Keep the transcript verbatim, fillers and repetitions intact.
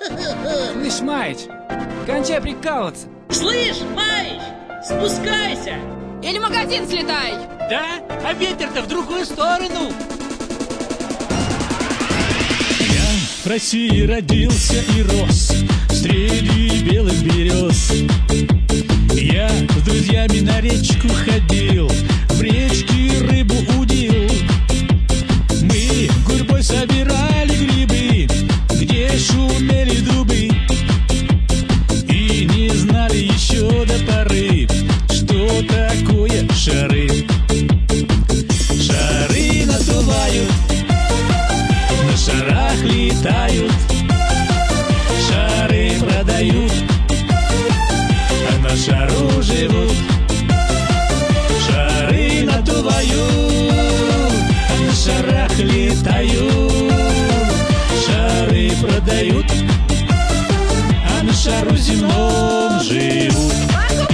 Слышь, Маич, кончай прикалываться. Слышь, Маич, спускайся. Или в магазин слетай. Да? А ветер-то в другую сторону. Я в России родился и рос среди белых берез. Я с друзьями на речку ходил, в речке рыбу удил. Мы гурьбой собирали грибы, где шумели дубы, и не знали еще до поры, что такое шары. Шары надувают, на шарах летают, шары продают, а на шару живут. Шары надувают, а на шарах летают, шары продают, а на шару земном живут.